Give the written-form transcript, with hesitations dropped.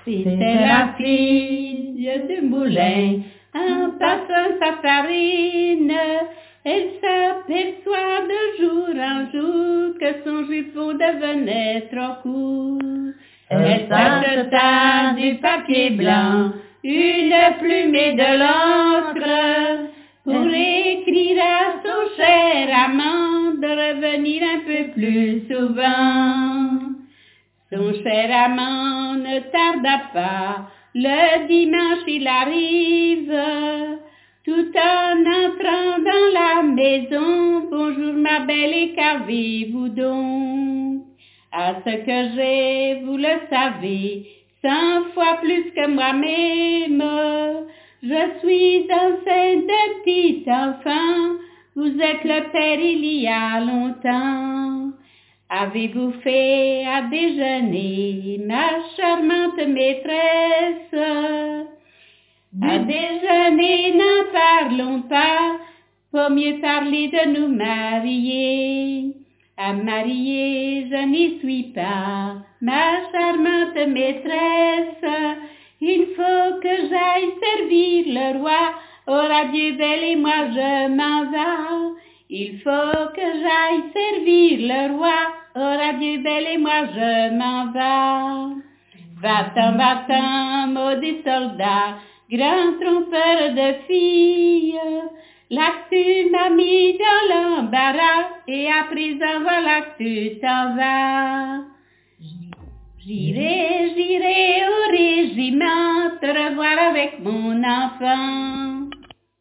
C'était la fille du moulin, en passant sa farine, elle s'aperçoit de jour en jour que son jupon devenait trop court. Elle s'acheta du papier blanc, une plume et de l'encre, pour écrire à son cher amant de revenir un peu plus souvent. Son cher amant ne tarda pas, le dimanche il arrive, tout en entrant dans la maison, bonjour ma belle et qu'avez-vous donc? À ce que j'ai, vous le savez, 100 fois plus que moi-même, je suis enceinte d'un petit enfant, vous êtes le père il y a longtemps. Avez-vous fait à déjeuner, ma charmante maîtresse? À déjeuner, n'en parlons pas mieux parler de nous marier. À marier, je n'y suis pas, ma charmante maîtresse. Il faut que j'aille servir le roi, oh adieu belle et moi je m'en vais. Il faut que j'aille servir le roi, oh adieu belle et moi je m'en vais. Va-t'en, maudit soldat, grand trompeur de filles, là tu m'as mis dans l'embarras, et à présent voilà que tu t'en vas. J'irai au régiment te revoir avec mon enfant.